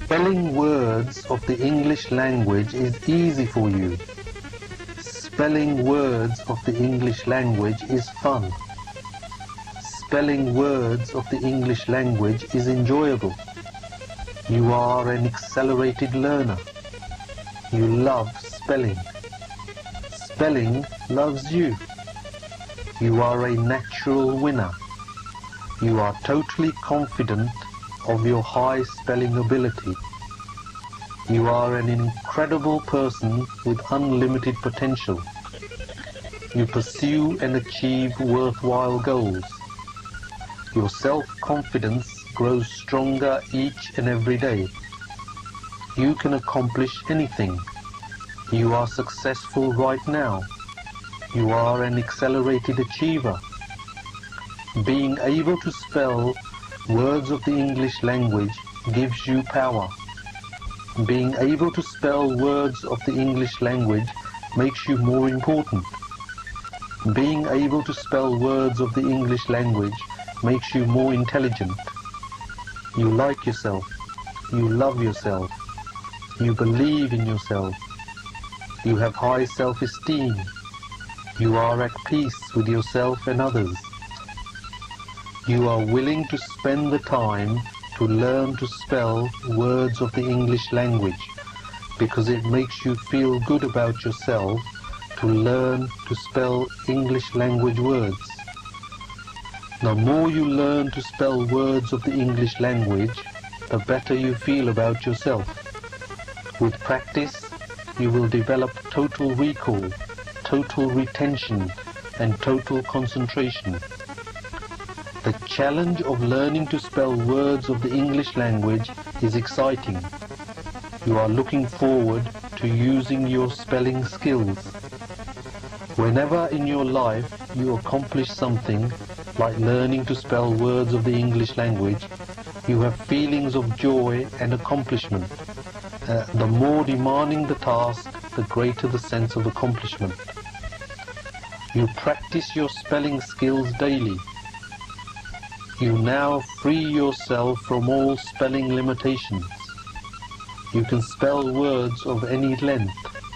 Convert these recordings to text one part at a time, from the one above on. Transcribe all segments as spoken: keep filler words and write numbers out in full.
Spelling words of the English language is easy for you. Spelling words of the English language is fun. Spelling words of the English language is enjoyable. You are an accelerated learner. You love spelling. Spelling loves you. You are a natural winner. You are totally confident of your high spelling ability. You are an incredible person with unlimited potential. You pursue and achieve worthwhile goals. Your self-confidence grows stronger each and every day. You can accomplish anything. You are successful right now. You are an accelerated achiever. Being able to spell words of the English language gives you power. Being able to spell words of the English language makes you more important. Being able to spell words of the English language makes you more intelligent. You like yourself. You love yourself. You believe in yourself. You have high self-esteem. You are at peace with yourself and others. You are willing to spend the time to learn to spell words of the English language because it makes you feel good about yourself to learn to spell English language words. The more you learn to spell words of the English language, the better you feel about yourself. With practice, you will develop total recall, total retention, and total concentration. The challenge of learning to spell words of the English language is exciting. You are looking forward to using your spelling skills. Whenever in your life you accomplish something, like learning to spell words of the English language, you have feelings of joy and accomplishment. Uh, the more demanding the task, the greater the sense of accomplishment. You practice your spelling skills daily. You now free yourself from all spelling limitations. You can spell words of any length.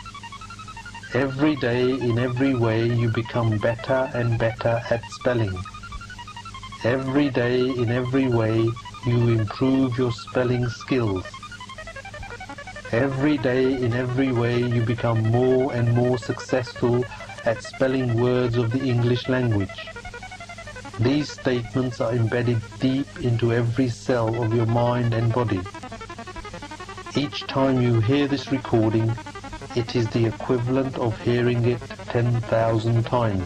Every day, in every way, you become better and better at spelling. Every day, in every way, you improve your spelling skills. Every day, in every way, you become more and more successful at spelling words of the English language. These statements are embedded deep into every cell of your mind and body. Each time you hear this recording, it is the equivalent of hearing it ten thousand times.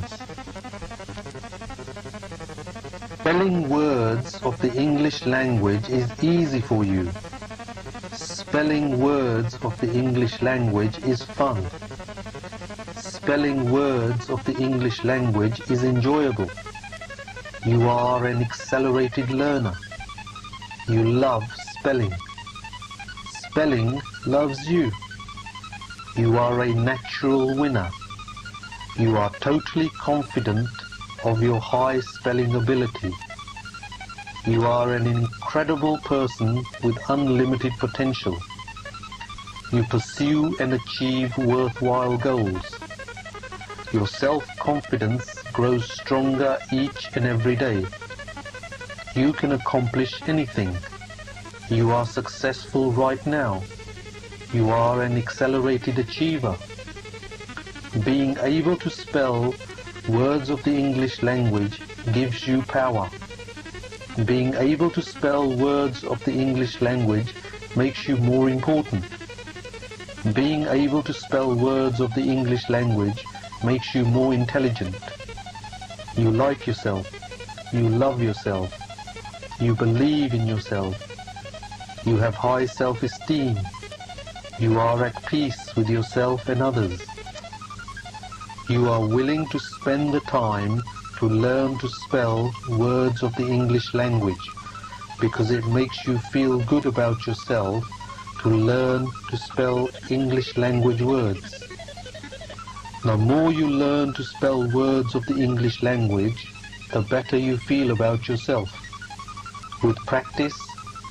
Spelling words of the English language is easy for you. Spelling words of the English language is fun. Spelling words of the English language is enjoyable. You are an accelerated learner. You love spelling. Spelling loves you. You are a natural winner. You are totally confident of your high spelling ability. You are an incredible person with unlimited potential. You pursue and achieve worthwhile goals. Your self-confidence grows stronger each and every day. You can accomplish anything. You are successful right now. You are an accelerated achiever. Being able to spell words of the English language gives you power. Being able to spell words of the English language makes you more important. Being able to spell words of the English language makes you more intelligent. You like yourself. You love yourself. You believe in yourself. You have high self-esteem. You are at peace with yourself and others. You are willing to spend the time to learn to spell words of the English language because it makes you feel good about yourself to learn to spell English language words. The more you learn to spell words of the English language, the better you feel about yourself. With practice,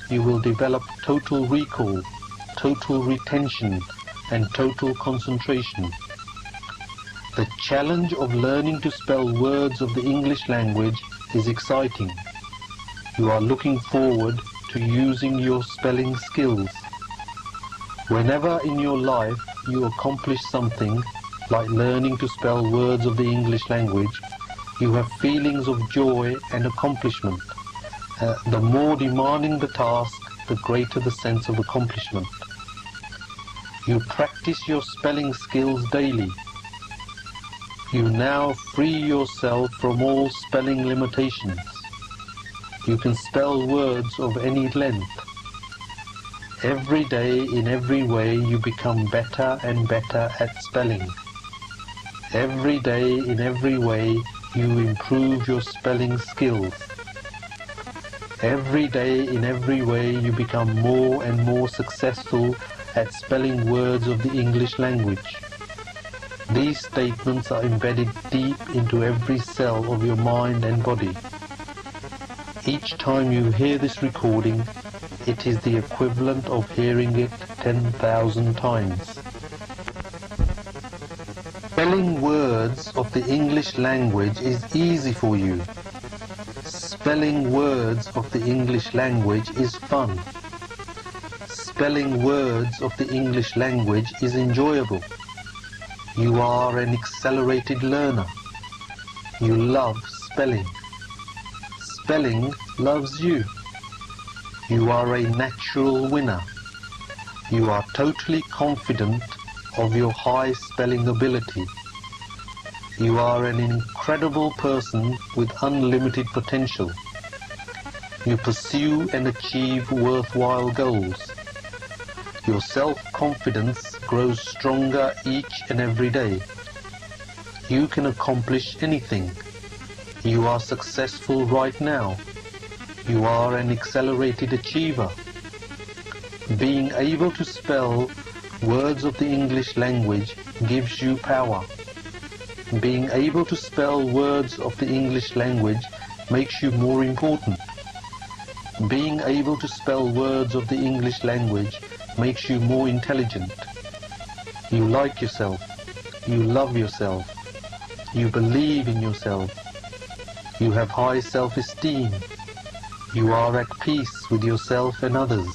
you will develop total recall, total retention, and total concentration. The challenge of learning to spell words of the English language is exciting. You are looking forward to using your spelling skills. Whenever in your life you accomplish something like learning to spell words of the English language, you have feelings of joy and accomplishment. Uh, the more demanding the task, the greater the sense of accomplishment. You practice your spelling skills daily. You now free yourself from all spelling limitations. You can spell words of any length. Every day, in every way, you become better and better at spelling. Every day, in every way, you improve your spelling skills. Every day, in every way, you become more and more successful at spelling words of the English language. These statements are embedded deep into every cell of your mind and body. Each time you hear this recording, it is the equivalent of hearing it ten thousand times. Spelling words of the English language is easy for you. Spelling words of the English language is fun. Spelling words of the English language is enjoyable. You are an accelerated learner. You love spelling. Spelling loves you. You are a natural winner. You are totally confident of your high spelling ability. You are an incredible person with unlimited potential. You pursue and achieve worthwhile goals. Your self-confidence grows stronger each and every day. You can accomplish anything. You are successful right now. You are an accelerated achiever. Being able to spell words of the English language gives you power. Being able to spell words of the English language makes you more important. Being able to spell words of the English language makes you more intelligent. You like yourself. You love yourself. You believe in yourself. You have high self-esteem. You are at peace with yourself and others.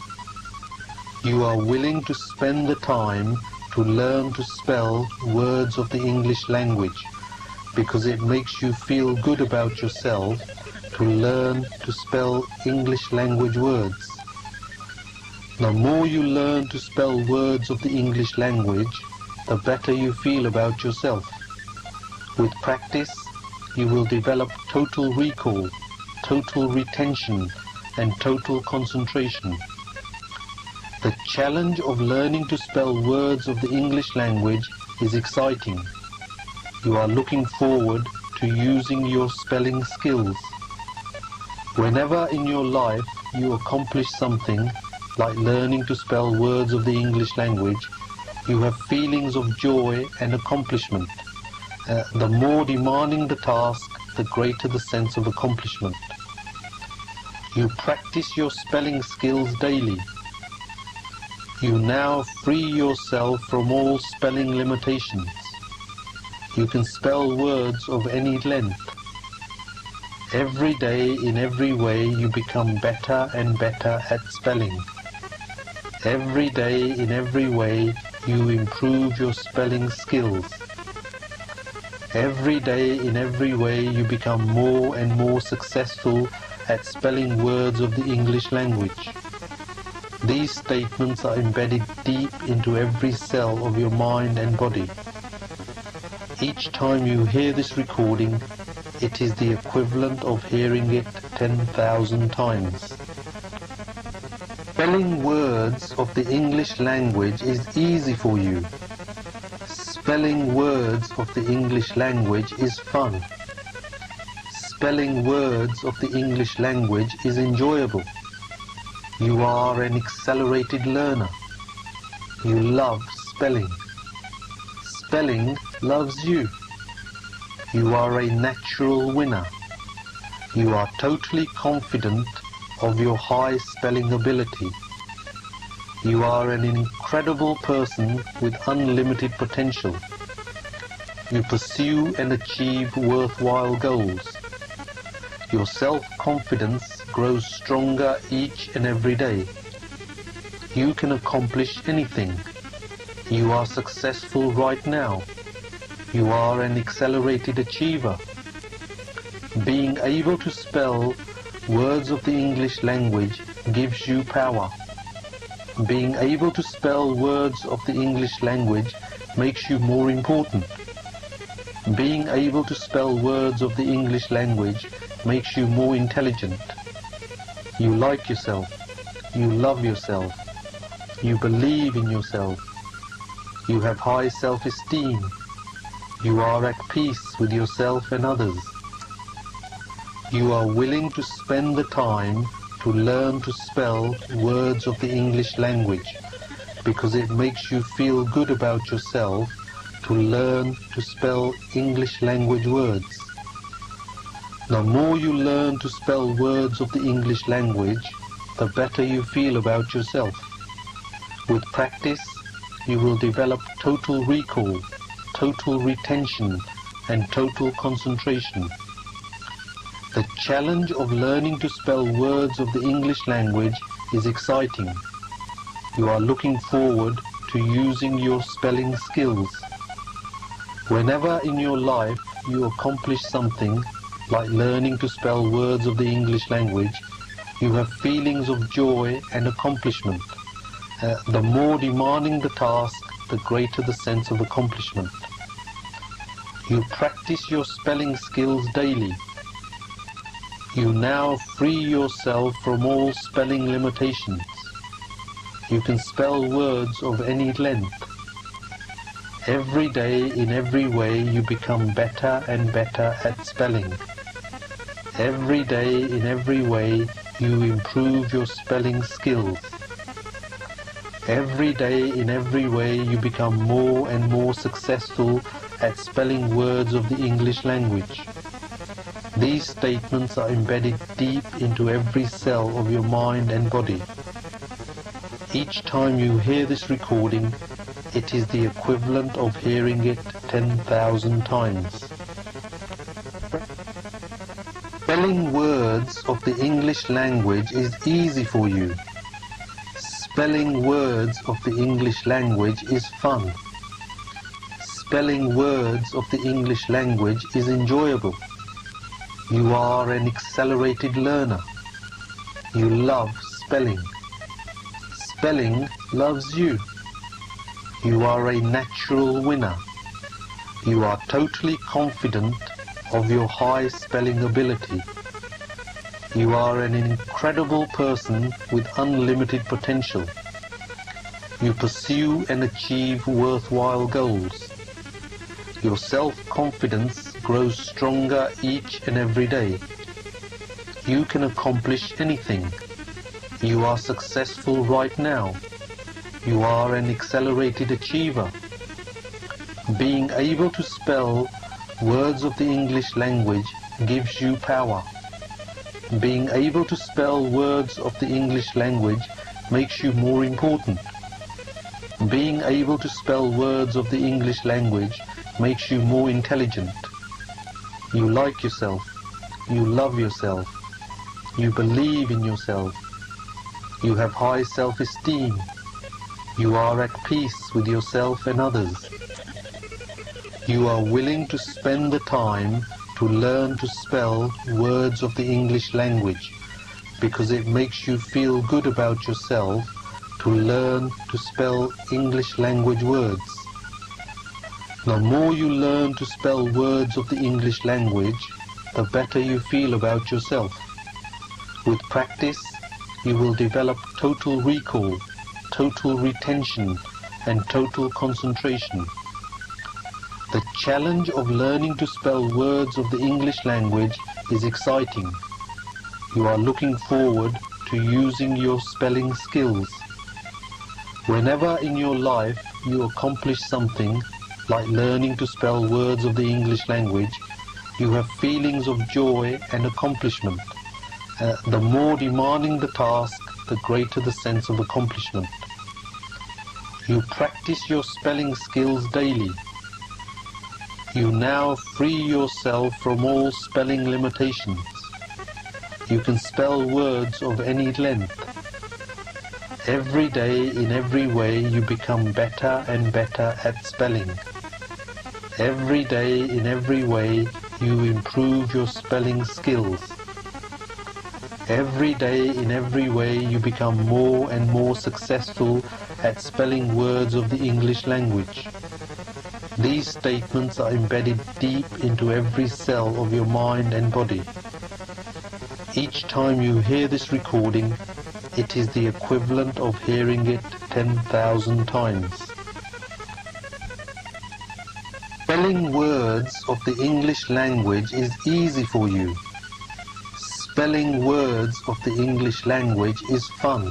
You are willing to spend the time to learn to spell words of the English language because it makes you feel good about yourself to learn to spell English language words. The more you learn to spell words of the English language, the better you feel about yourself. With practice, you will develop total recall, total retention, and total concentration. The challenge of learning to spell words of the English language is exciting. You are looking forward to using your spelling skills. Whenever in your life you accomplish something like learning to spell words of the English language, you have feelings of joy and accomplishment. Uh, the more demanding the task, the greater the sense of accomplishment. You practice your spelling skills daily. You now free yourself from all spelling limitations. You can spell words of any length. Every day, in every way, you become better and better at spelling. Every day, in every way, you improve your spelling skills. Every day, in every way, you become more and more successful at spelling words of the English language. These statements are embedded deep into every cell of your mind and body. Each time you hear this recording, it is the equivalent of hearing it ten thousand times. Spelling words of the English language is easy for you. Spelling words of the English language is fun. Spelling words of the English language is enjoyable. You are an accelerated learner. You love spelling. Spelling loves you. You are a natural winner. You are totally confident of your high spelling ability. You are an incredible person with unlimited potential. You pursue and achieve worthwhile goals. Your self-confidence grows stronger each and every day. You can accomplish anything. You are successful right now. You are an accelerated achiever. Being able to spell words of the English language gives you power. Being able to spell words of the English language makes you more important. Being able to spell words of the English language makes you more intelligent. You like yourself. You love yourself. You believe in yourself. You have high self-esteem. You are at peace with yourself and others. You are willing to spend the time to learn to spell words of the English language because it makes you feel good about yourself to learn to spell English language words. The more you learn to spell words of the English language, the better you feel about yourself. With practice, you will develop total recall, total retention, and total concentration. The challenge of learning to spell words of the English language is exciting. You are looking forward to using your spelling skills. Whenever in your life you accomplish something like learning to spell words of the English language, you have feelings of joy and accomplishment. Uh, the more demanding the task, the greater the sense of accomplishment. You practice your spelling skills daily. You now free yourself from all spelling limitations. You can spell words of any length. Every day, in every way, you become better and better at spelling. Every day, in every way, you improve your spelling skills. Every day, in every way, you become more and more successful at spelling words of the English language. These statements are embedded deep into every cell of your mind and body. Each time you hear this recording, it is the equivalent of hearing it ten thousand times. Spelling words of the English language is easy for you. Spelling words of the English language is fun. Spelling words of the English language is enjoyable. You are an accelerated learner. You love spelling. Spelling loves you. You are a natural winner. You are totally confident of your high spelling ability. You are an incredible person with unlimited potential. You pursue and achieve worthwhile goals. Your self-confidence grows stronger each and every day. You can accomplish anything. You are successful right now. You are an accelerated achiever. Being able to spell words of the English language gives you power. Being able to spell words of the English language makes you more important. Being able to spell words of the English language makes you more intelligent. You like yourself. You love yourself. You believe in yourself. You have high self-esteem. You are at peace with yourself and others. You are willing to spend the time to learn to spell words of the English language because it makes you feel good about yourself to learn to spell English language words. The more you learn to spell words of the English language, the better you feel about yourself. With practice, you will develop total recall, total retention, and total concentration. The challenge of learning to spell words of the English language is exciting. You are looking forward to using your spelling skills. Whenever in your life you accomplish something like learning to spell words of the English language, you have feelings of joy and accomplishment. Uh, the more demanding the task, the greater the sense of accomplishment. You practice your spelling skills daily. You now free yourself from all spelling limitations. You can spell words of any length. Every day, in every way, you become better and better at spelling. Every day, in every way, you improve your spelling skills. Every day, in every way, you become more and more successful at spelling words of the English language. These statements are embedded deep into every cell of your mind and body. Each time you hear this recording, it is the equivalent of hearing it ten thousand times. Spelling words of the English language is easy for you. Spelling words of the English language is fun.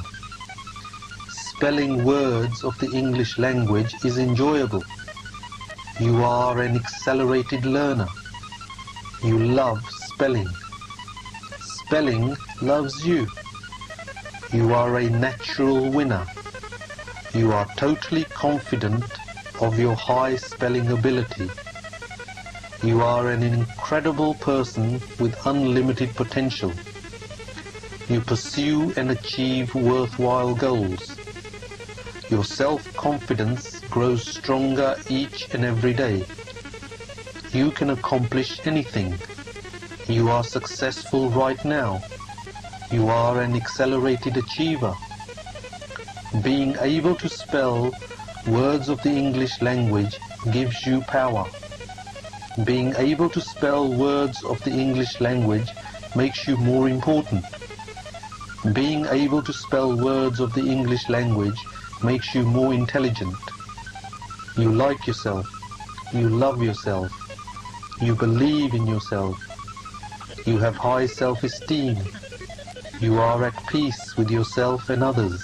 Spelling words of the English language is enjoyable. You are an accelerated learner. You love spelling. Spelling loves you. You are a natural winner. You are totally confident of your high spelling ability. You are an incredible person with unlimited potential. You pursue and achieve worthwhile goals. Your self-confidence grows stronger each and every day. You can accomplish anything. You are successful right now. You are an accelerated achiever. Being able to spell words of the English language gives you power. Being able to spell words of the English language makes you more important. Being able to spell words of the English language makes you more intelligent. You like yourself. You love yourself. You believe in yourself. You have high self-esteem. You are at peace with yourself and others.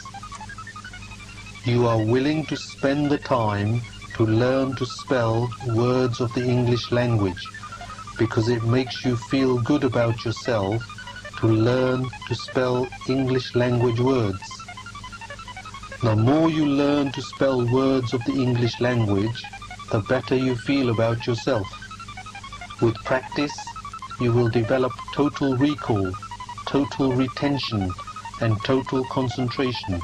You are willing to spend the time to learn to spell words of the English language because it makes you feel good about yourself to learn to spell English language words. The more you learn to spell words of the English language, the better you feel about yourself. With practice, you will develop total recall, total retention, and total concentration.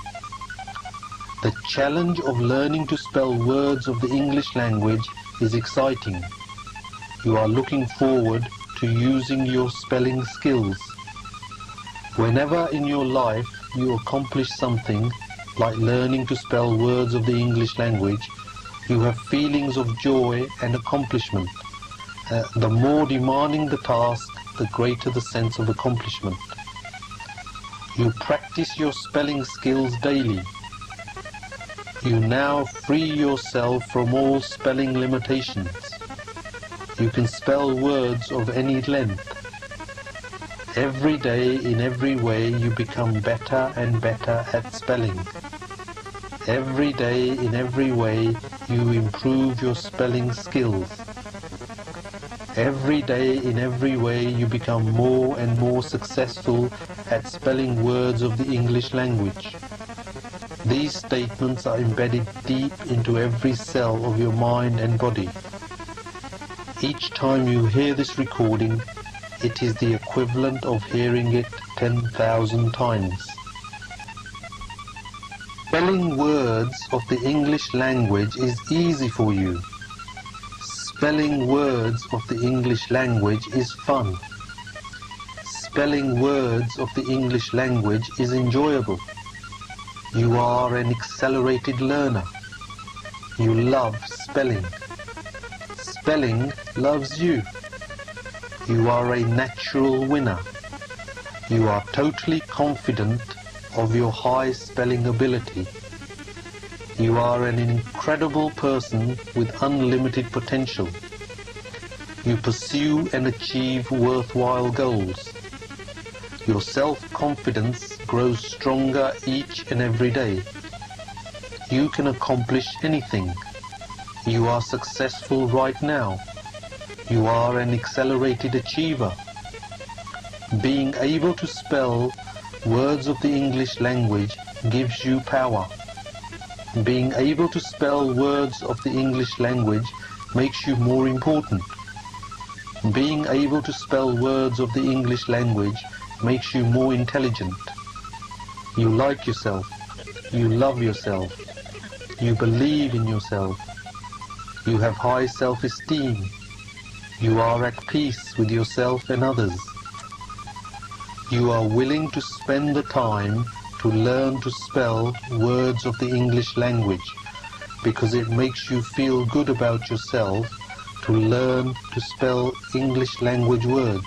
The challenge of learning to spell words of the English language is exciting. You are looking forward to using your spelling skills. Whenever in your life you accomplish something, like learning to spell words of the English language, you have feelings of joy and accomplishment. Uh, the more demanding the task, the greater the sense of accomplishment. You practice your spelling skills daily. You now free yourself from all spelling limitations. You can spell words of any length. Every day, in every way, you become better and better at spelling. Every day, in every way, you improve your spelling skills. Every day, in every way, you become more and more successful at spelling words of the English language. These statements are embedded deep into every cell of your mind and body. Each time you hear this recording, it is the equivalent of hearing it ten thousand times. Spelling words of the English language is easy for you. Spelling words of the English language is fun. Spelling words of the English language is enjoyable. You are an accelerated learner. You love spelling. Spelling loves you. You are a natural winner. You are totally confident of your high spelling ability. You are an incredible person with unlimited potential. You pursue and achieve worthwhile goals. Your self-confidence grows stronger each and every day. You can accomplish anything. You are successful right now. You are an accelerated achiever. Being able to spell words of the English language gives you power. Being able to spell words of the English language makes you more important. Being able to spell words of the English language makes you more intelligent. You like yourself. You love yourself. You believe in yourself. You have high self-esteem. You are at peace with yourself and others. You are willing to spend the time to learn to spell words of the English language because it makes you feel good about yourself to learn to spell English language words.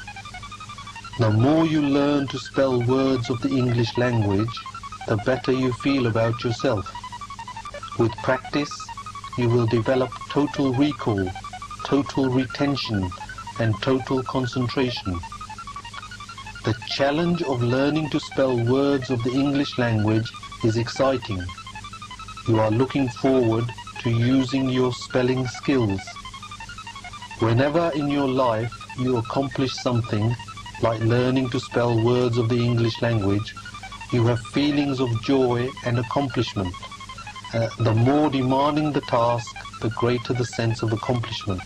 The more you learn to spell words of the English language, the better you feel about yourself. With practice, you will develop total recall, total retention, and total concentration. The challenge of learning to spell words of the English language is exciting. You are looking forward to using your spelling skills. Whenever in your life you accomplish something like learning to spell words of the English language, you have feelings of joy and accomplishment. Uh, the more demanding the task, the greater the sense of accomplishment.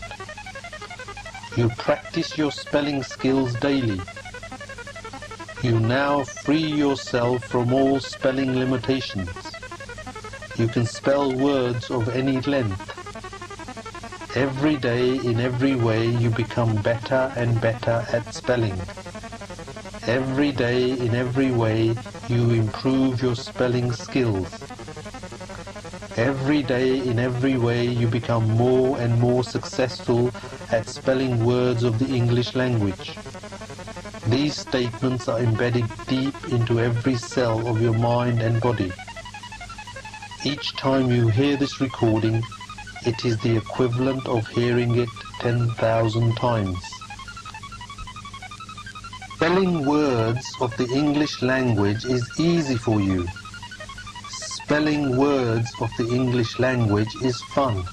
You practice your spelling skills daily. You now free yourself from all spelling limitations. You can spell words of any length. Every day, in every way, you become better and better at spelling. Every day, in every way, you improve your spelling skills. Every day, in every way, you become more and more successful at spelling words of the English language. These statements are embedded deep into every cell of your mind and body. Each time you hear this recording, it is the equivalent of hearing it ten thousand times. Spelling words of the English language is easy for you. Spelling words of the English language is fun.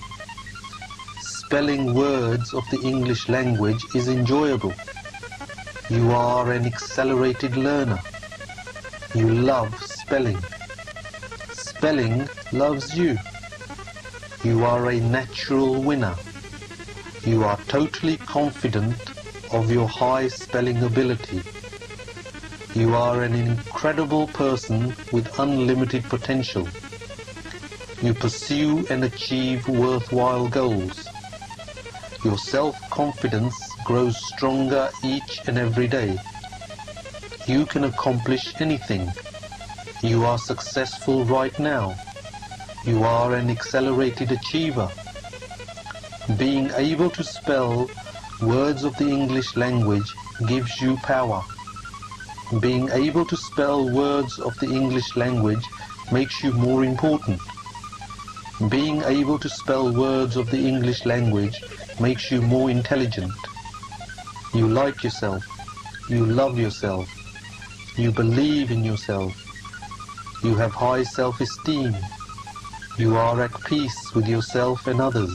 Spelling words of the English language is enjoyable. You are an accelerated learner. You love spelling. Spelling loves you. You are a natural winner. You are totally confident of your high spelling ability. You are an incredible person with unlimited potential. You pursue and achieve worthwhile goals. Your self-confidence grows stronger each and every day. You can accomplish anything. You are successful right now. You are an accelerated achiever. Being able to spell words of the English language gives you power. Being able to spell words of the English language makes you more important. Being able to spell words of the English language makes you more intelligent. You like yourself. You love yourself. You believe in yourself. You have high self-esteem. You are at peace with yourself and others.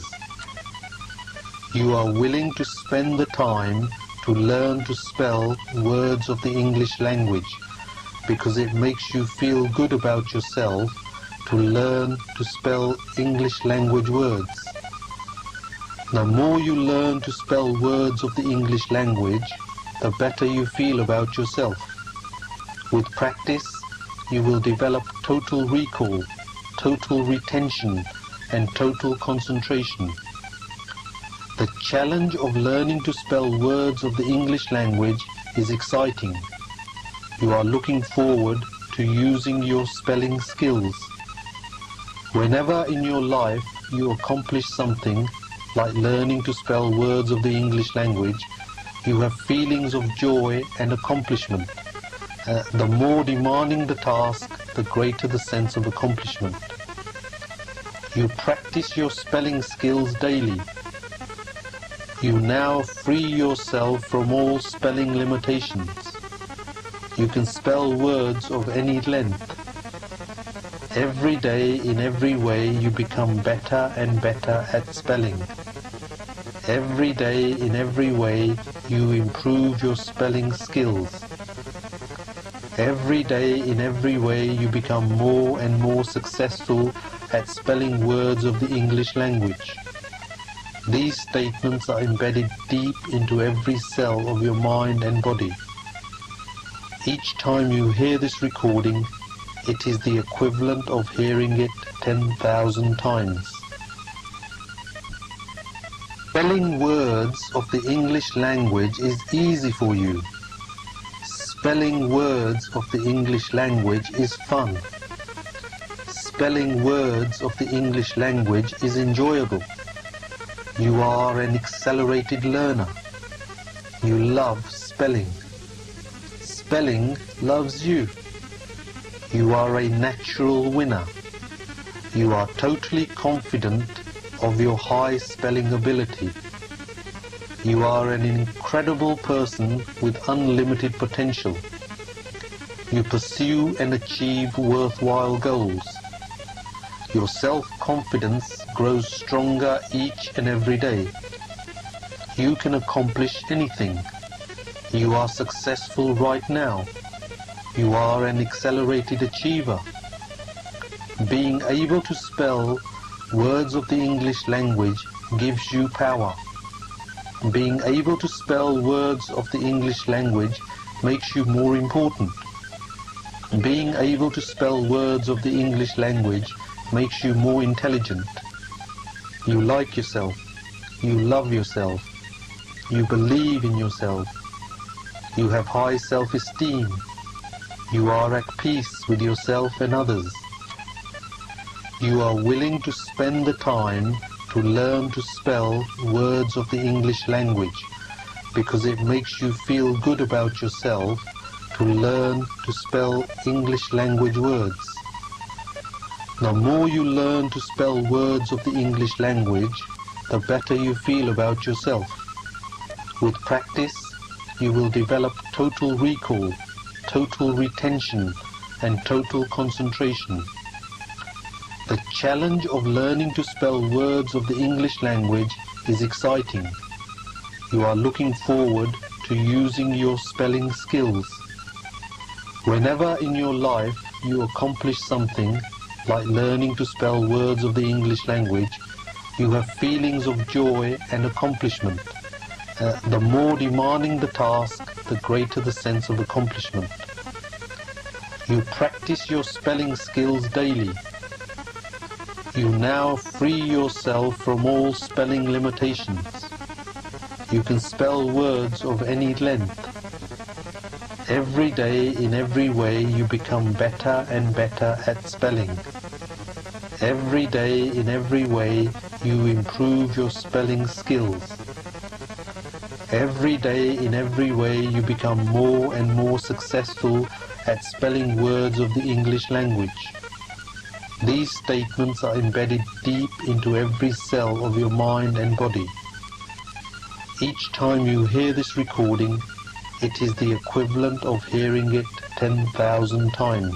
You are willing to spend the time to learn to spell words of the English language because it makes you feel good about yourself to learn to spell English language words. The more you learn to spell words of the English language, the better you feel about yourself. With practice, you will develop total recall, total retention, and total concentration. The challenge of learning to spell words of the English language is exciting. You are looking forward to using your spelling skills. Whenever in your life you accomplish something like learning to spell words of the English language, you have feelings of joy and accomplishment. Uh, the more demanding the task, the greater the sense of accomplishment. You practice your spelling skills daily. You now free yourself from all spelling limitations. You can spell words of any length. Every day, in every way, you become better and better at spelling. Every day, in every way, you improve your spelling skills. Every day, in every way, you become more and more successful at spelling words of the English language. These statements are embedded deep into every cell of your mind and body. Each time you hear this recording, it is the equivalent of hearing it ten thousand times. Spelling words of the English language is easy for you. Spelling words of the English language is fun. Spelling words of the English language is enjoyable. You are an accelerated learner. You love spelling. Spelling loves you. You are a natural winner. You are totally confident of your high spelling ability. You are an incredible person with unlimited potential. You pursue and achieve worthwhile goals. Your self-confidence grows stronger each and every day. You can accomplish anything. You are successful right now. You are an accelerated achiever. Being able to spell words of the English language gives you power. Being able to spell words of the English language makes you more important. Being able to spell words of the English language makes you more intelligent. You like yourself. You love yourself. You believe in yourself. You have high self-esteem. You are at peace with yourself and others. You are willing to spend the time to learn to spell words of the English language because it makes you feel good about yourself to learn to spell English language words. The more you learn to spell words of the English language, the better you feel about yourself. With practice, you will develop total recall, total retention, and total concentration. The challenge of learning to spell words of the English language is exciting. You are looking forward to using your spelling skills. Whenever in your life you accomplish something, like learning to spell words of the English language, you have feelings of joy and accomplishment. Uh, the more demanding the task, the greater the sense of accomplishment. You practice your spelling skills daily. You now free yourself from all spelling limitations. You can spell words of any length. Every day, in every way, you become better and better at spelling. Every day, in every way, you improve your spelling skills. Every day, in every way, you become more and more successful at spelling words of the English language. These statements are embedded deep into every cell of your mind and body. Each time you hear this recording, it is the equivalent of hearing it ten thousand times.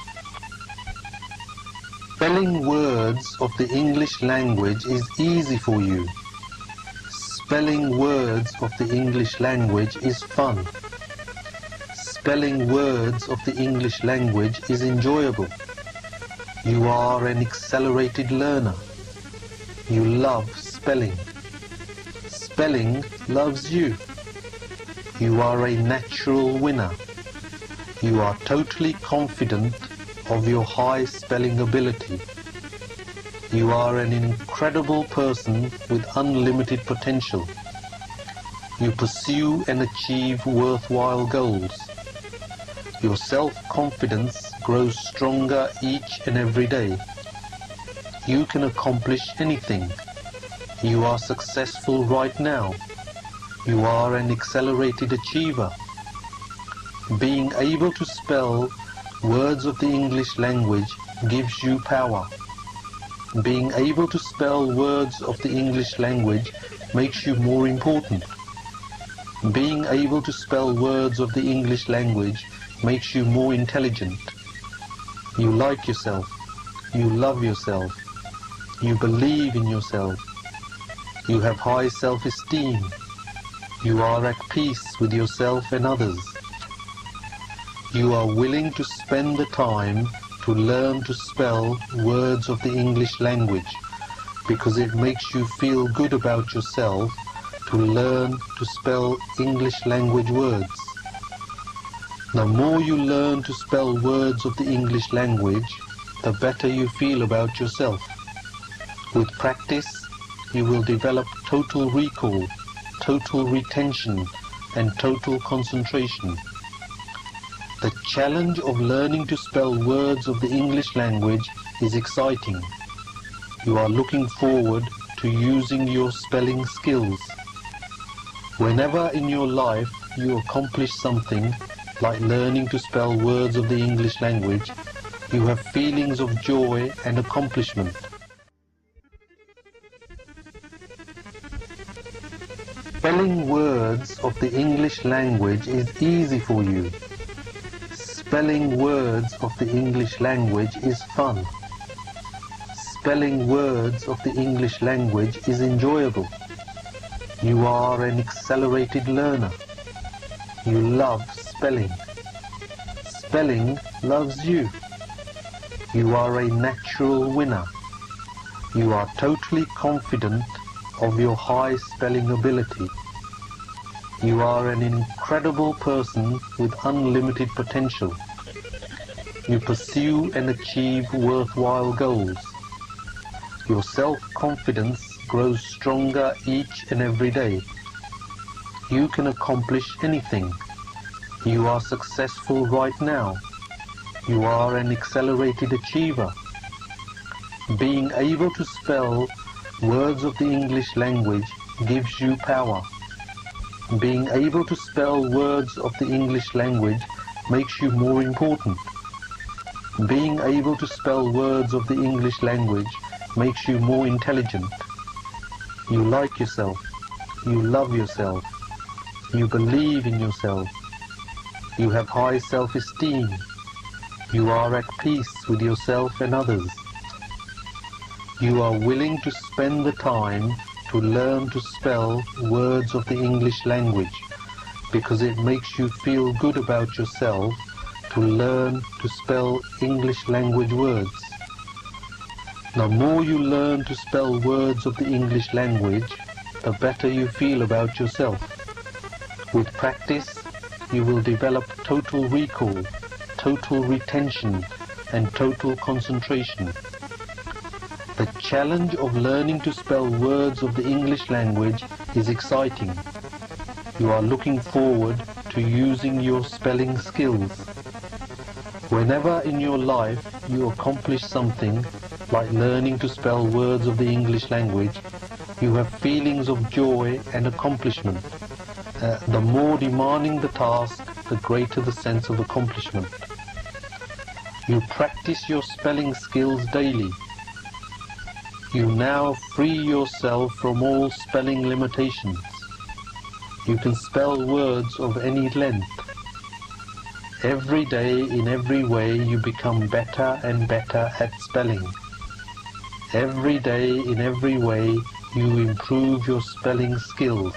Spelling words of the English language is easy for you. Spelling words of the English language is fun. Spelling words of the English language is enjoyable. You are an accelerated learner. You love spelling. Spelling loves you. You are a natural winner. You are totally confident of your high spelling ability. You are an incredible person with unlimited potential. You pursue and achieve worthwhile goals. Your self-confidence grows stronger each and every day. You can accomplish anything. You are successful right now. You are an accelerated achiever. Being able to spell words of the English language gives you power. Being able to spell words of the English language makes you more important. Being able to spell words of the English language makes you more intelligent. You like yourself. You love yourself. You believe in yourself. You have high self-esteem. You are at peace with yourself and others. You are willing to spend the time to learn to spell words of the English language because it makes you feel good about yourself to learn to spell English language words. The more you learn to spell words of the English language, the better you feel about yourself. With practice, you will develop total recall, total retention, and total concentration. The challenge of learning to spell words of the English language is exciting. You are looking forward to using your spelling skills. Whenever in your life you accomplish something like learning to spell words of the English language, you have feelings of joy and accomplishment. Spelling words of the English language is easy for you. Spelling words of the English language is fun. Spelling words of the English language is enjoyable. You are an accelerated learner. You love spelling. Spelling loves you. You are a natural winner. You are totally confident of your high spelling ability. You are an incredible person with unlimited potential. You pursue and achieve worthwhile goals. Your self-confidence grows stronger each and every day. You can accomplish anything. You are successful right now. You are an accelerated achiever. Being able to spell words of the English language gives you power. Being able to spell words of the English language makes you more important. Being able to spell words of the English language makes you more intelligent. You like yourself. You love yourself. You believe in yourself. You have high self-esteem. You are at peace with yourself and others. You are willing to spend the time to learn to spell words of the English language because it makes you feel good about yourself to learn to spell English language words. The more you learn to spell words of the English language, the better you feel about yourself. With practice, you will develop total recall, total retention, and total concentration. The challenge of learning to spell words of the English language is exciting. You are looking forward to using your spelling skills. Whenever in your life you accomplish something like learning to spell words of the English language, you have feelings of joy and accomplishment. Uh, the more demanding the task, the greater the sense of accomplishment. You practice your spelling skills daily. You now free yourself from all spelling limitations. You can spell words of any length. Every day, in every way, you become better and better at spelling. Every day, in every way, you improve your spelling skills.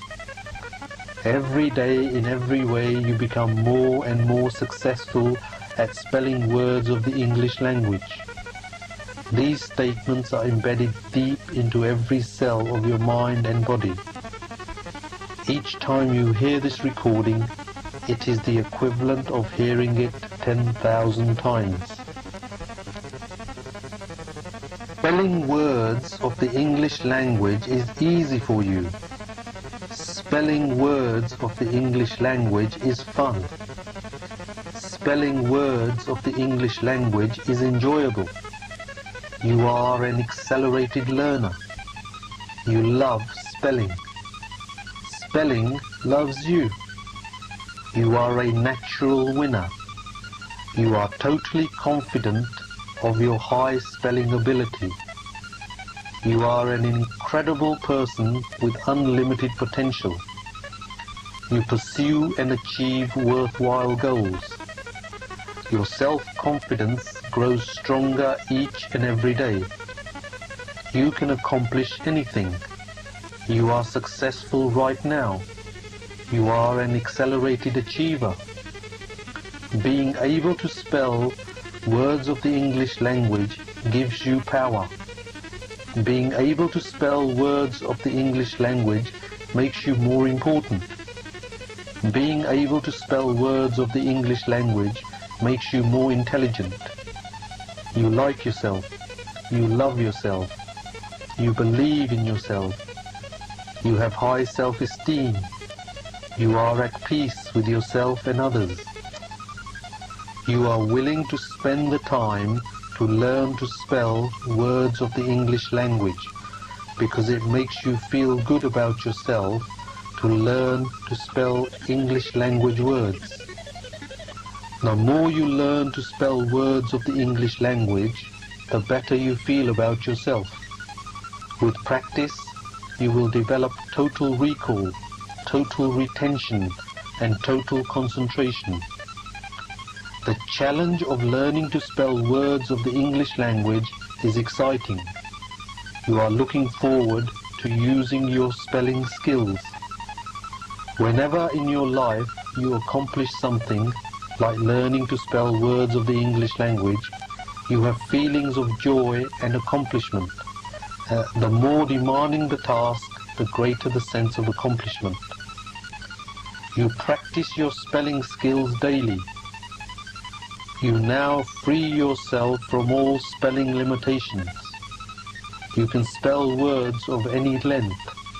Every day, in every way, you become more and more successful at spelling words of the English language. These statements are embedded deep into every cell of your mind and body. Each time you hear this recording, it is the equivalent of hearing it ten thousand times. Spelling words of the English language is easy for you. Spelling words of the English language is fun. Spelling words of the English language is enjoyable. You are an accelerated learner. You love spelling. Spelling loves you. You are a natural winner. You are totally confident of your high spelling ability. You are an incredible person with unlimited potential. You pursue and achieve worthwhile goals. Your self-confidence grows stronger each and every day. You can accomplish anything. You are successful right now. You are an accelerated achiever. Being able to spell words of the English language gives you power. Being able to spell words of the English language makes you more important. Being able to spell words of the English language makes you more intelligent. You like yourself. You love yourself. You believe in yourself. You have high self-esteem. You are at peace with yourself and others. You are willing to spend the time to learn to spell words of the English language because it makes you feel good about yourself to learn to spell English language words. The more you learn to spell words of the English language, the better you feel about yourself. With practice, you will develop total recall, total retention, and total concentration. The challenge of learning to spell words of the English language is exciting. You are looking forward to using your spelling skills. Whenever in your life you accomplish something like learning to spell words of the English language, you have feelings of joy and accomplishment. Uh, the more demanding the task, the greater the sense of accomplishment. You practice your spelling skills daily. You now free yourself from all spelling limitations. You can spell words of any length.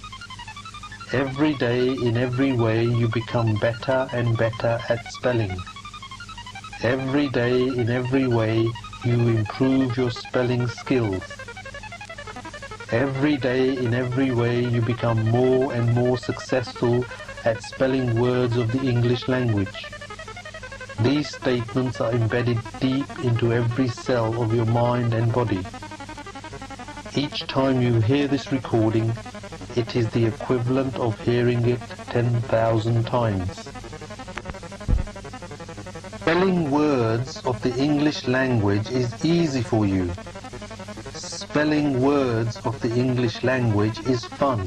Every day, in every way, you become better and better at spelling. Every day, in every way, you improve your spelling skills. Every day, in every way, you become more and more successful at spelling words of the English language. These statements are embedded deep into every cell of your mind and body. Each time you hear this recording, it is the equivalent of hearing it ten thousand times. Spelling words of the English language is easy for you. Spelling words of the English language is fun.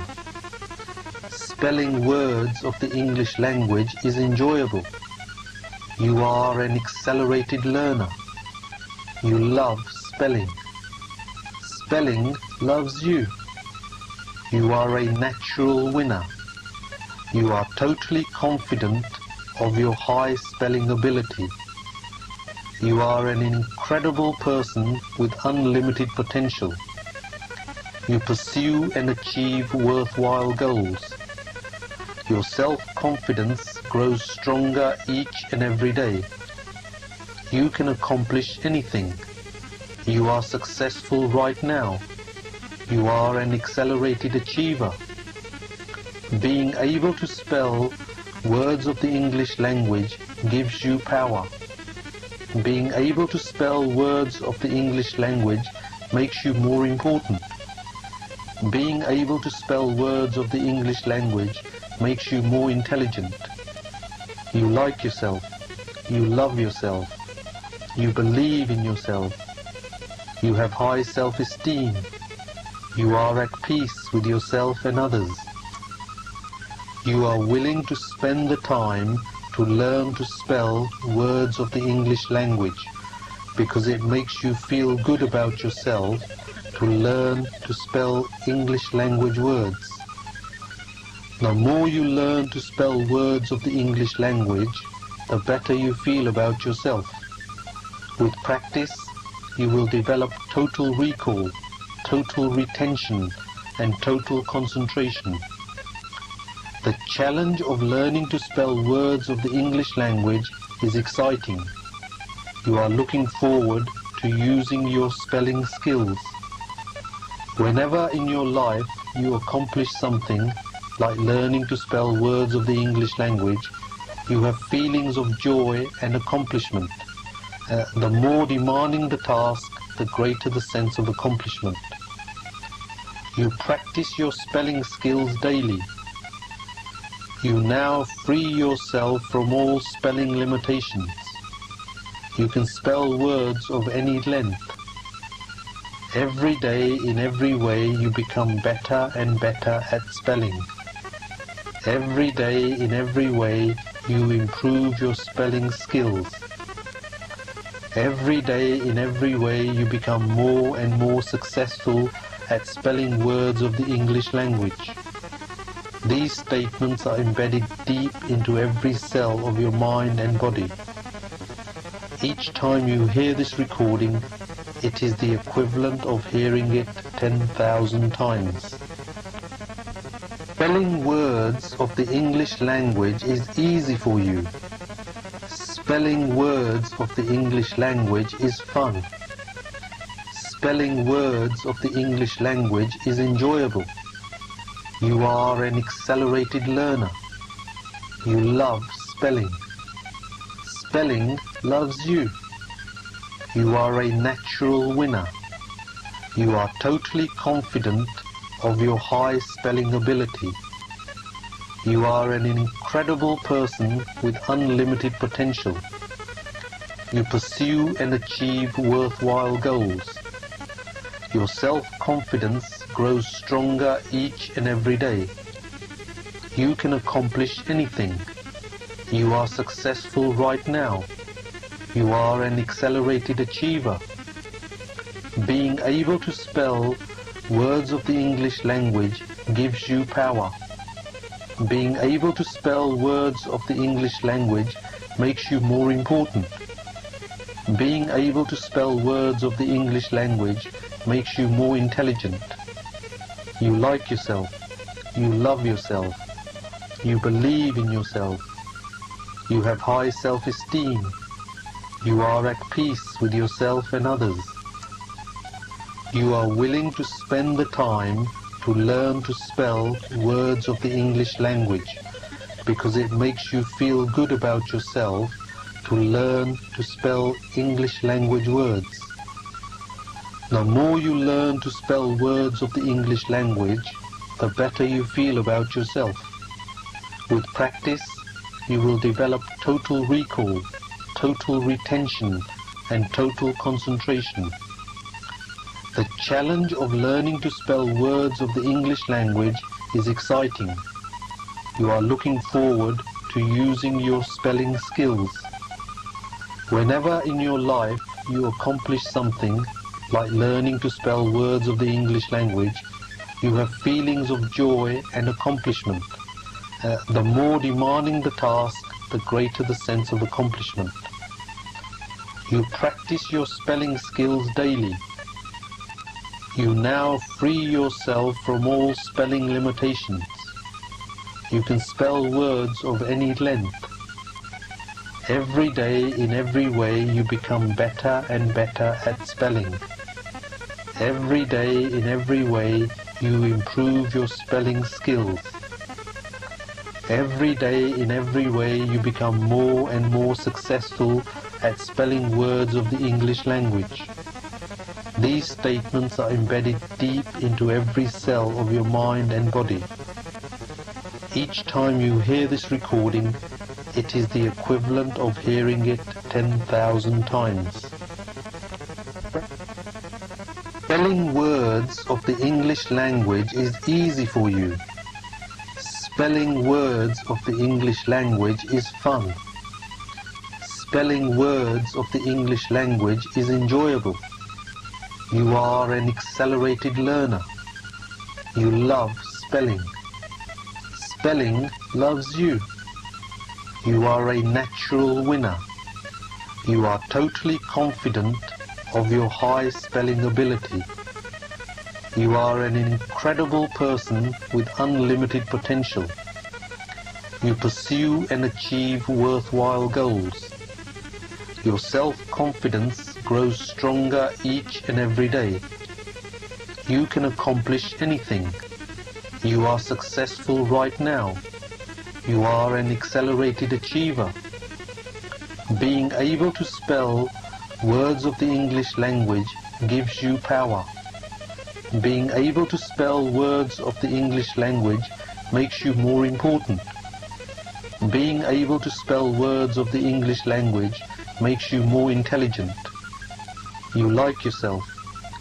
Spelling words of the English language is enjoyable. You are an accelerated learner. You love spelling. Spelling loves you. You are a natural winner. You are totally confident of your high spelling ability. You are an incredible person with unlimited potential. You pursue and achieve worthwhile goals. Your self-confidence grows stronger each and every day. You can accomplish anything. You are successful right now. You are an accelerated achiever. Being able to spell words of the English language gives you power. Being able to spell words of the English language makes you more important. Being able to spell words of the English language makes you more intelligent. You like yourself. You love yourself. You believe in yourself. You have high self-esteem. You are at peace with yourself and others. You are willing to spend the time to learn to spell words of the English language because it makes you feel good about yourself to learn to spell English language words. The more you learn to spell words of the English language, the better you feel about yourself. With practice, you will develop total recall, total retention, and total concentration. The challenge of learning to spell words of the English language is exciting. You are looking forward to using your spelling skills. Whenever in your life you accomplish something like learning to spell words of the English language, you have feelings of joy and accomplishment. Uh, the more demanding the task, the greater the sense of accomplishment. You practice your spelling skills daily. You now free yourself from all spelling limitations. You can spell words of any length. Every day, in every way, you become better and better at spelling. Every day, in every way, you improve your spelling skills. Every day, in every way, you become more and more successful at spelling words of the English language. These statements are embedded deep into every cell of your mind and body. Each time you hear this recording, it is the equivalent of hearing it ten thousand times. Spelling words of the English language is easy for you. Spelling words of the English language is fun. Spelling words of the English language is enjoyable. You are an accelerated learner. You love spelling. Spelling loves you. You are a natural winner. You are totally confident of your high spelling ability. You are an incredible person with unlimited potential. You pursue and achieve worthwhile goals. Your self-confidence grows stronger each and every day. You can accomplish anything. You are successful right now. You are an accelerated achiever. Being able to spell words of the English language gives you power. Being able to spell words of the English language makes you more important. Being able to spell words of the English language makes you more intelligent. You like yourself. You love yourself. You believe in yourself. You have high self-esteem. You are at peace with yourself and others. You are willing to spend the time to learn to spell words of the English language because it makes you feel good about yourself to learn to spell English language words. The more you learn to spell words of the English language, the better you feel about yourself. With practice, you will develop total recall, total retention, and total concentration. The challenge of learning to spell words of the English language is exciting. You are looking forward to using your spelling skills. Whenever in your life you accomplish something, like learning to spell words of the English language, you have feelings of joy and accomplishment. Uh, the more demanding the task, the greater the sense of accomplishment. You practice your spelling skills daily. You now free yourself from all spelling limitations. You can spell words of any length. Every day, in every way, you become better and better at spelling. Every day, in every way, you improve your spelling skills. Every day, in every way, you become more and more successful at spelling words of the English language. These statements are embedded deep into every cell of your mind and body. Each time you hear this recording, it is the equivalent of hearing it ten thousand times. Spelling words of the English language is easy for you. Spelling words of the English language is fun. Spelling words of the English language is enjoyable. You are an accelerated learner. You love spelling. Spelling loves you. You are a natural winner. You are totally confident of your high spelling ability. You are an incredible person with unlimited potential. You pursue and achieve worthwhile goals. Your self-confidence grows stronger each and every day. You can accomplish anything. You are successful right now. You are an accelerated achiever. Being able to spell words of the English language gives you power. Being able to spell words of the English language makes you more important. Being able to spell words of the English language makes you more intelligent. You like yourself.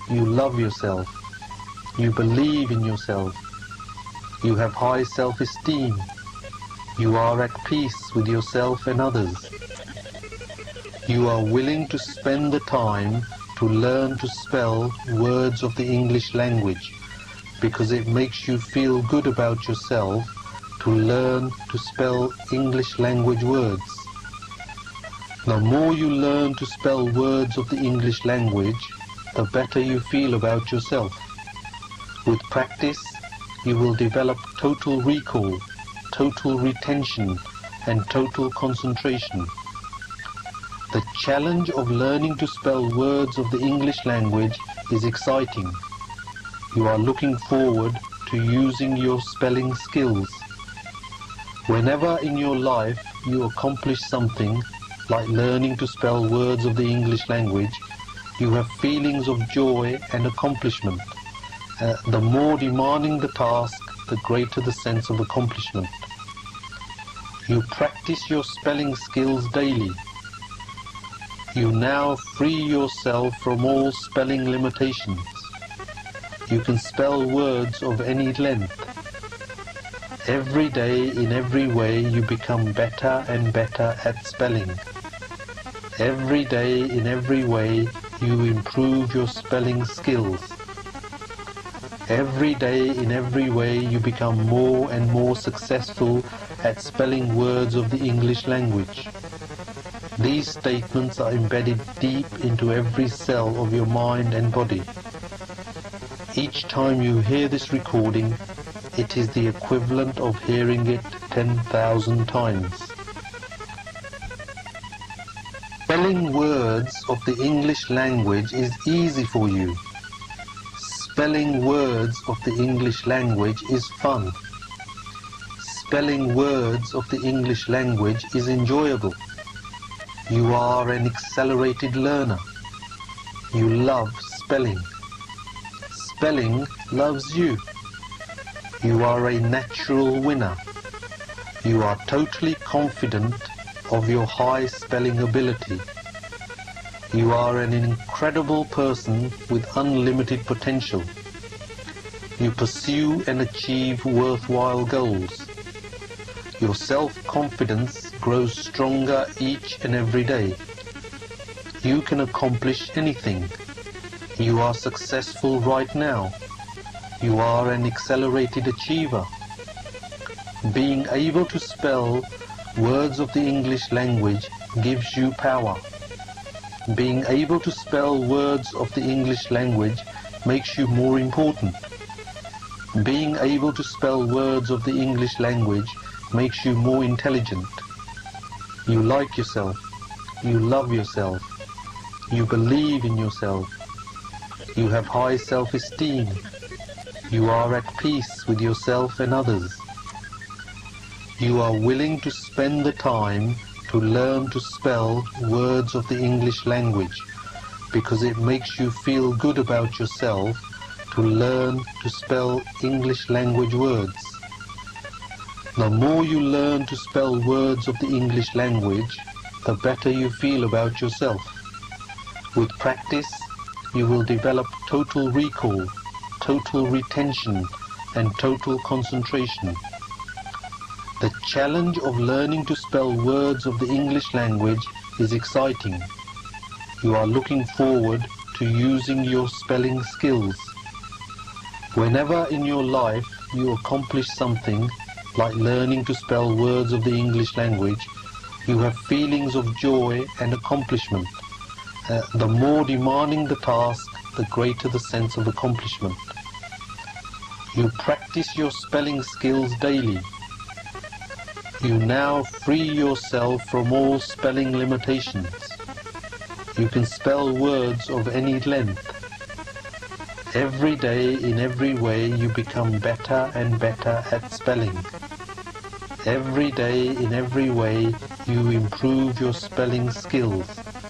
You love yourself. You believe in yourself. You have high self-esteem. You are at peace with yourself and others. You are willing to spend the time to learn to spell words of the English language because it makes you feel good about yourself to learn to spell English language words. The more you learn to spell words of the English language, the better you feel about yourself. With practice, you will develop total recall, total retention, and total concentration. The challenge of learning to spell words of the English language is exciting. You are looking forward to using your spelling skills. Whenever in your life you accomplish something, like learning to spell words of the English language, you have feelings of joy and accomplishment. Uh, the more demanding the task, the greater the sense of accomplishment. You practice your spelling skills daily. You now free yourself from all spelling limitations. You can spell words of any length. Every day, in every way, you become better and better at spelling. Every day, in every way, you improve your spelling skills. Every day, in every way, you become more and more successful at spelling words of the English language. These statements are embedded deep into every cell of your mind and body. Each time you hear this recording, it is the equivalent of hearing it ten thousand times. Spelling words of the English language is easy for you. Spelling words of the English language is fun. Spelling words of the English language is enjoyable. You are an accelerated learner. You love spelling. Spelling loves you. You are a natural winner. You are totally confident of your high spelling ability. You are an incredible person with unlimited potential. You pursue and achieve worthwhile goals. Your self-confidence grows stronger each and every day. You can accomplish anything. You are successful right now. You are an accelerated achiever. Being able to spell words of the English language gives you power. Being able to spell words of the English language makes you more important. Being able to spell words of the English language makes you more intelligent. You like yourself. You love yourself. You believe in yourself. You have high self-esteem. You are at peace with yourself and others. You are willing to spend the time to learn to spell words of the English language because it makes you feel good about yourself to learn to spell English language words. The more you learn to spell words of the English language, the better you feel about yourself. With practice, you will develop total recall, total retention, and total concentration. The challenge of learning to spell words of the English language is exciting. You are looking forward to using your spelling skills. Whenever in your life you accomplish something, like learning to spell words of the English language, you have feelings of joy and accomplishment. Uh, the more demanding the task, the greater the sense of accomplishment. You practice your spelling skills daily. You now free yourself from all spelling limitations. You can spell words of any length. Every day, in every way, you become better and better at spelling. Every day, in every way, you improve your spelling skills.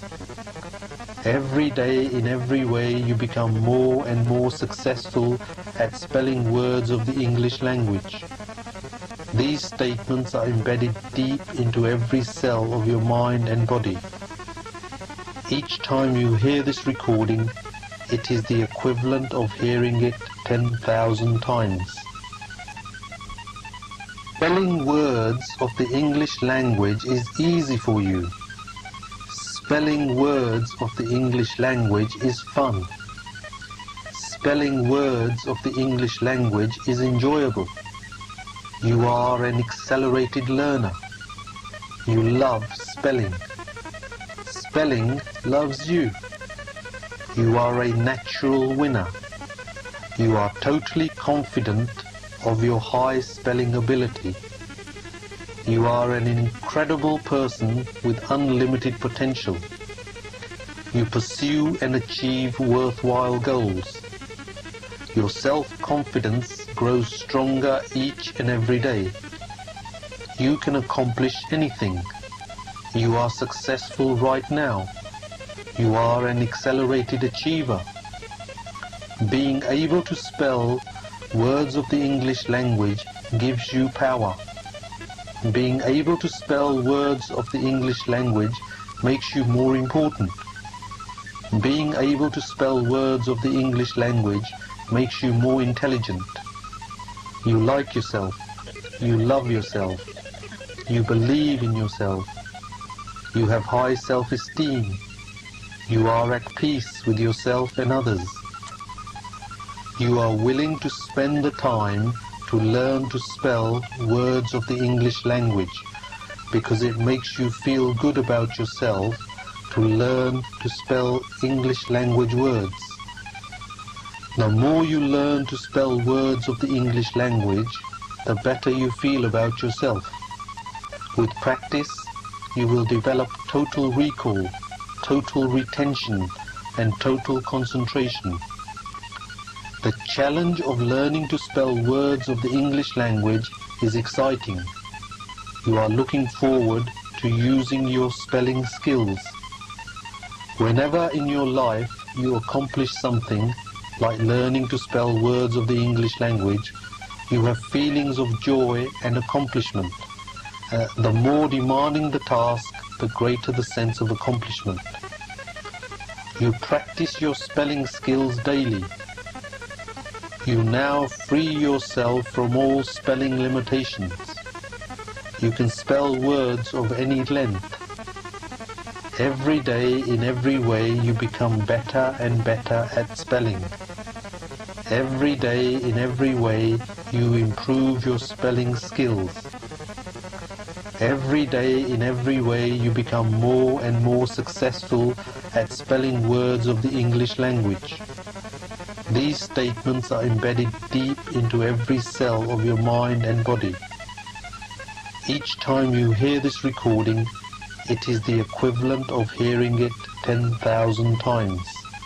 Every day, in every way, you become more and more successful at spelling words of the English language. These statements are embedded deep into every cell of your mind and body. Each time you hear this recording, it is the equivalent of hearing it ten thousand times. Spelling words of the English language is easy for you. Spelling words of the English language is fun. Spelling words of the English language is enjoyable. You are an accelerated learner. You love spelling. Spelling loves you. You are a natural winner. You are totally confident of your high spelling ability. You are an incredible person with unlimited potential. You pursue and achieve worthwhile goals. Your self-confidence grows stronger each and every day. You can accomplish anything. You are successful right now. You are an accelerated achiever. Being able to spell words of the English language gives you power. Being able to spell words of the English language makes you more important. Being able to spell words of the English language makes you more intelligent. You like yourself. You love yourself. You believe in yourself. You have high self-esteem. You are at peace with yourself and others. You are willing to spend the time to learn to spell words of the English language because it makes you feel good about yourself to learn to spell English language words. The more you learn to spell words of the English language, the better you feel about yourself. With practice, you will develop total recall, total retention, and total concentration. The challenge of learning to spell words of the English language is exciting. You are looking forward to using your spelling skills. Whenever in your life you accomplish something, like learning to spell words of the English language, you have feelings of joy and accomplishment. Uh, the more demanding the task, the greater the sense of accomplishment. You practice your spelling skills daily. You now free yourself from all spelling limitations. You can spell words of any length. Every day, in every way, you become better and better at spelling. Every day, in every way, you improve your spelling skills. Every day, in every way, you become more and more successful at spelling words of the English language. These statements are embedded deep into every cell of your mind and body. Each time you hear this recording, it is the equivalent of hearing it ten thousand times.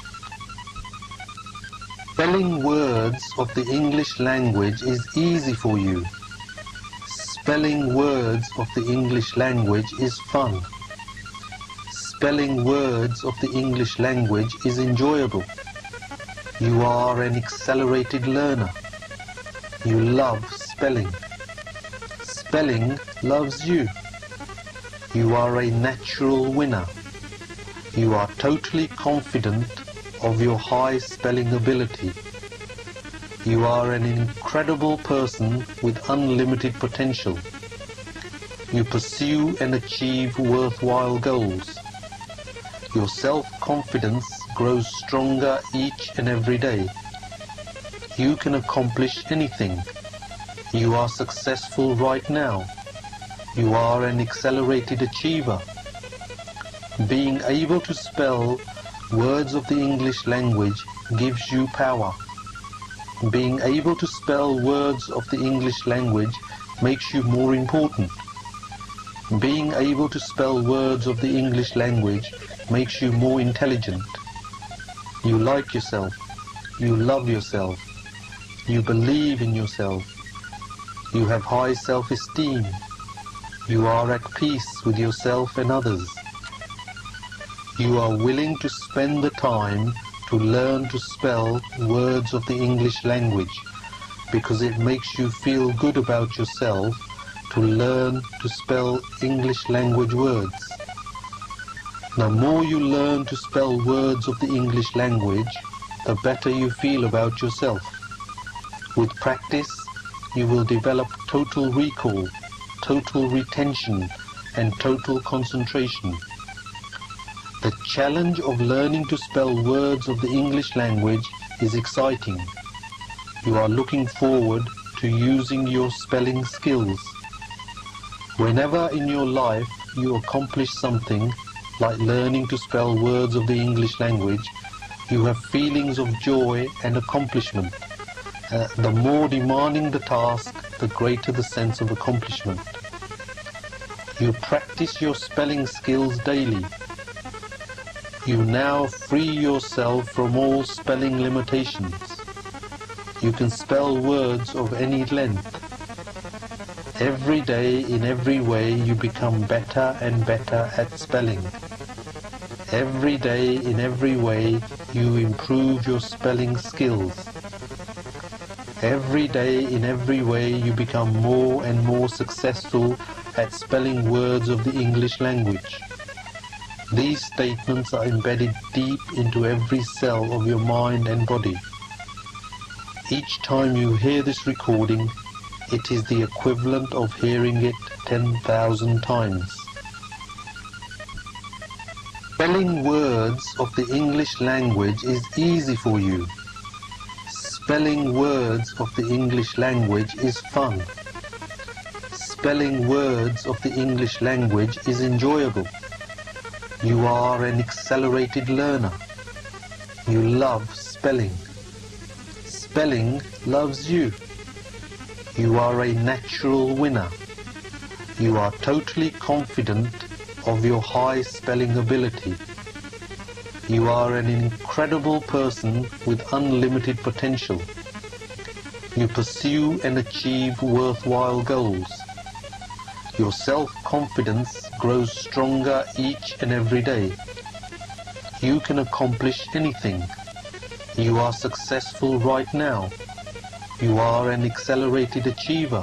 Spelling words of the English language is easy for you. Spelling words of the English language is fun. Spelling words of the English language is enjoyable. You are an accelerated learner. You love spelling. Spelling loves you. You are a natural winner. You are totally confident of your high spelling ability. You are an incredible person with unlimited potential. You pursue and achieve worthwhile goals. Your self-confidence grows stronger each and every day. You can accomplish anything. You are successful right now. You are an accelerated achiever. Being able to spell words of the English language gives you power. Being able to spell words of the English language makes you more important. Being able to spell words of the English language makes you more intelligent. You like yourself. You love yourself. You believe in yourself. You have high self-esteem. You are at peace with yourself and others. You are willing to spend the time to learn to spell words of the English language because it makes you feel good about yourself to learn to spell English language words. The more you learn to spell words of the English language, the better you feel about yourself. With practice, you will develop total recall, total retention, and total concentration. The challenge of learning to spell words of the English language is exciting. You are looking forward to using your spelling skills. Whenever in your life you accomplish something like learning to spell words of the English language, you have feelings of joy and accomplishment. Uh, the more demanding the task, the greater the sense of accomplishment. You practice your spelling skills daily. You now free yourself from all spelling limitations. You can spell words of any length. Every day, in every way, you become better and better at spelling. Every day, in every way, you improve your spelling skills. Every day, in every way, you become more and more successful at spelling words of the English language. These statements are embedded deep into every cell of your mind and body. Each time you hear this recording, it is the equivalent of hearing it ten thousand times. Spelling words of the English language is easy for you. Spelling words of the English language is fun. Spelling words of the English language is enjoyable. You are an accelerated learner. You love spelling. Spelling loves you. You are a natural winner. You are totally confident of your high spelling ability. You are an incredible person with unlimited potential. You pursue and achieve worthwhile goals. Your self-confidence grows stronger each and every day. You can accomplish anything. You are successful right now. You are an accelerated achiever.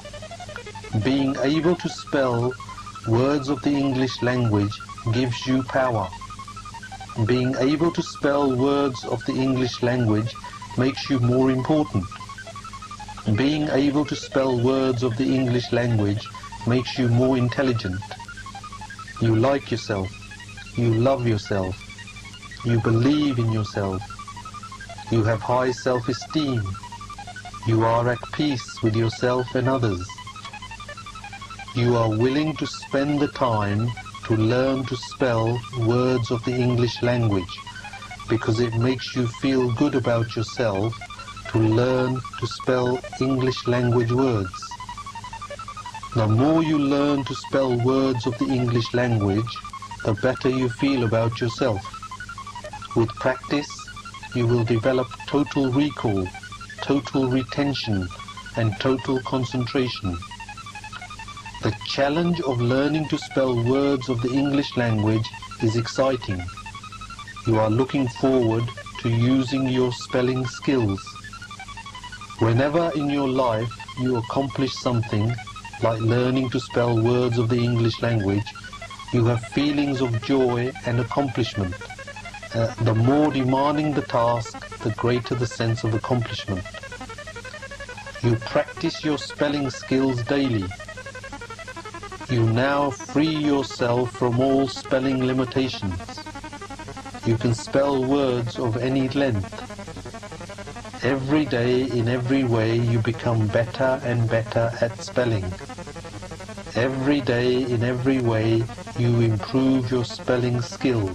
Being able to spell words of the English language gives you power. Being able to spell words of the English language makes you more important. Being able to spell words of the English language makes you more intelligent. You like yourself. You love yourself. You believe in yourself. You have high self-esteem. You are at peace with yourself and others. You are willing to spend the time to learn to spell words of the English language because it makes you feel good about yourself to learn to spell English language words. The more you learn to spell words of the English language, the better you feel about yourself. With practice, you will develop total recall, total retention, and total concentration. The challenge of learning to spell words of the English language is exciting. You are looking forward to using your spelling skills. Whenever in your life you accomplish something like learning to spell words of the English language, you have feelings of joy and accomplishment. Uh, the more demanding the task, the greater the sense of accomplishment. You practice your spelling skills daily. You now free yourself from all spelling limitations. You can spell words of any length. Every day, in every way, you become better and better at spelling. Every day, in every way, you improve your spelling skills.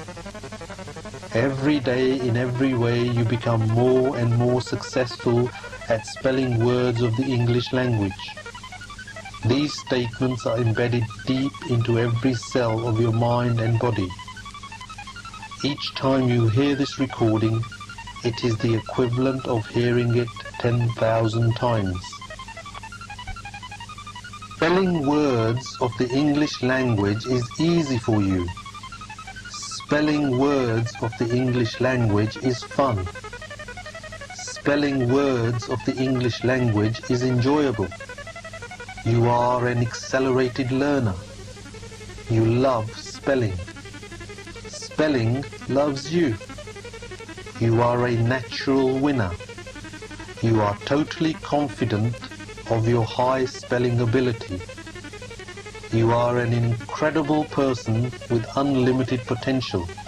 Every day, in every way, you become more and more successful at spelling words of the English language. These statements are embedded deep into every cell of your mind and body. Each time you hear this recording, it is the equivalent of hearing it ten thousand times. Spelling words of the English language is easy for you. Spelling words of the English language is fun. Spelling words of the English language is enjoyable. You are an accelerated learner. You love spelling. Spelling loves you. You are a natural winner. You are totally confident of your high spelling ability. You are an incredible person with unlimited potential.